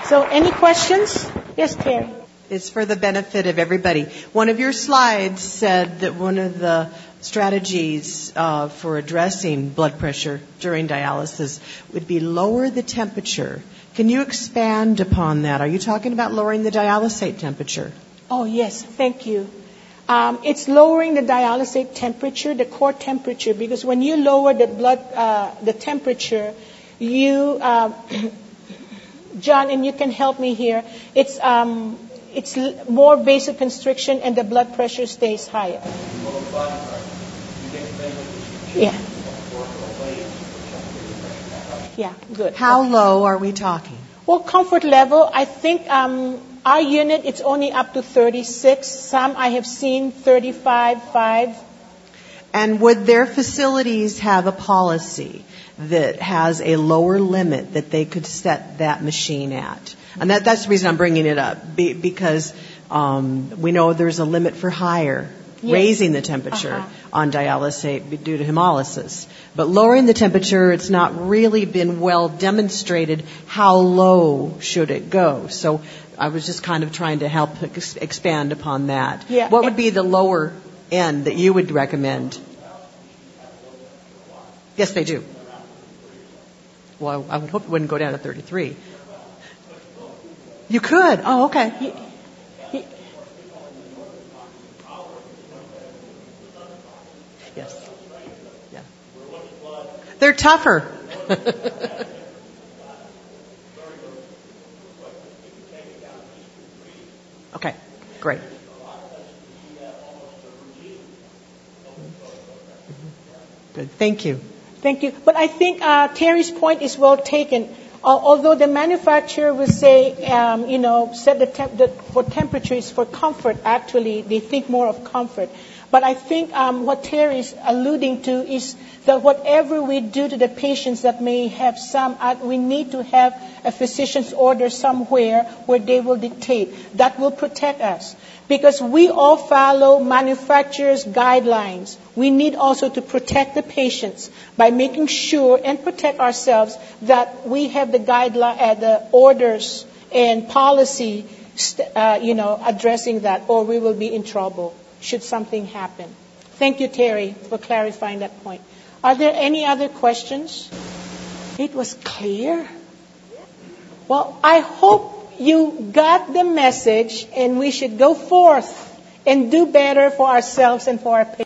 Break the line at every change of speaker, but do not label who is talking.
So any questions? Yes, Terry.
It's for the benefit of everybody. One of your slides said that one of the strategies for addressing blood pressure during dialysis would be lower the temperature. Can you expand upon that? Are you talking about lowering the dialysate temperature?
Oh, yes. Thank you. It's lowering the dialysate temperature, the core temperature, because when you lower the temperature, you, John, and you can help me here, it's more vasoconstriction and the blood pressure stays higher. Yeah. Yeah, good.
How low are we talking?
Well, comfort level, I think our unit, it's only up to 36. Some I have seen 35.5.
And would their facilities have a policy that has a lower limit that they could set that machine at? And that's the reason I'm bringing it up, because we know there's a limit for higher, yes, raising the temperature on dialysate due to hemolysis. But lowering the temperature, it's not really been well demonstrated how low should it go. So I was just kind of trying to help expand upon that.
Yeah.
What would be the lower end that you would recommend? Yes, they do. Well, I would hope it wouldn't go down to 33. You could. Oh, okay. Yes. Yeah. They're tougher. Okay, great. Good. Thank you.
Thank you. But I think Terry's point is well taken. Although the manufacturer will say, set for temperatures for comfort, actually, they think more of comfort. But I think what Terry is alluding to is that whatever we do to the patients that may have we need to have a physician's order somewhere where they will dictate. That will protect us. Because we all follow manufacturers' guidelines. We need also to protect the patients by making sure and protect ourselves that we have the guideline, the orders and policy, addressing that, or we will be in trouble should something happen. Thank you, Terry, for clarifying that point. Are there any other questions? It was clear. Well, I hope you got the message, and we should go forth and do better for ourselves and for our patients.